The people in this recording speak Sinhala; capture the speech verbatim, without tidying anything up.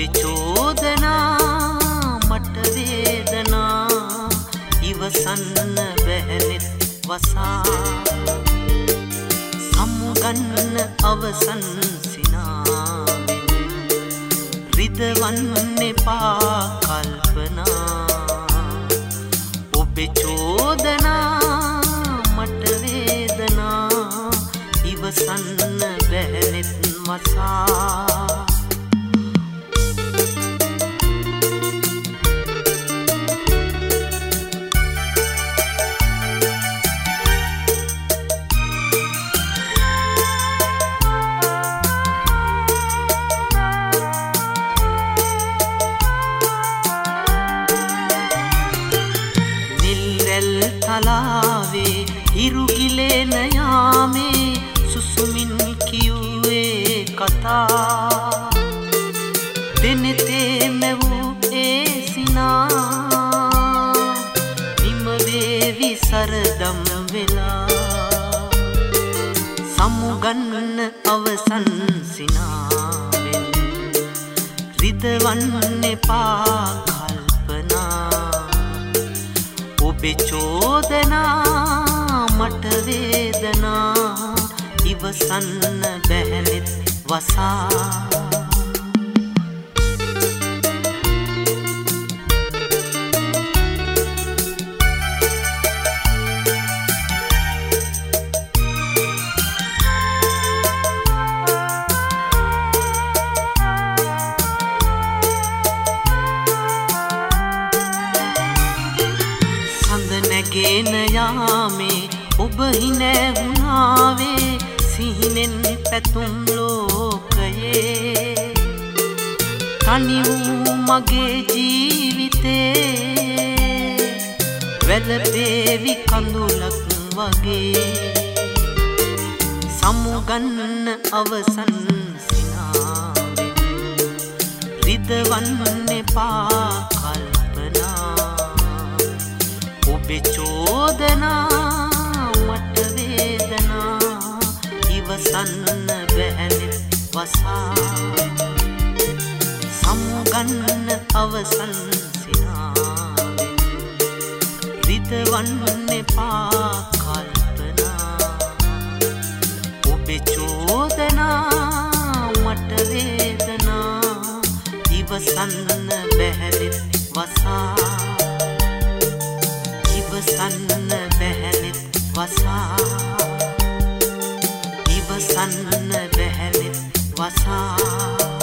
ඔබේ චෝදනා මට වේදනා ඉවසන්න බැහැනෙත් වසා සමුගන්න අවසන් සිනාවෙන් රිදවන්න එපා කල්පනා ඔබේ චෝදනා මට වේදනා ඉවසන්න බැහැනෙත් වසා තලාවේ හිරුගිලෙන යාමේ සුසුමින් කිව්වේ කතා දෙනෙතේ මැවූ ඒ සිනා නිම වේවි සරදම් වෙලා සමුගන්න අවසන් සිනාවෙන් රිදවන්න එපා ඔබේ චෝදනා මට වේදනා ඉවසන්න බැහැනෙත් වසා ගෙන යාමේ ඔබ හිනැහුණාවේ සිහිනෙන් පැතුම් ලෝකයේ තනි වූ මගේ ජීවිතේ වැළපේවි කඳුලක් වගේ සමුගන්න අවසන් සිනාවෙන් රිදවන්න එපා ඔබේ චෝදනා මට වේදනා ඉවසන්න බැහැනෙත් වසා සමුගන්න අවසන් සිනාවෙන් රිදවන්න එපා කල්පනා ඔබේ චෝදනා මට වේදනා ඉවසන්න බැහැනෙත් වසා ඉවසන්න බැහැනෙත් වසා ඉවසන්න බැහැනෙත් වසා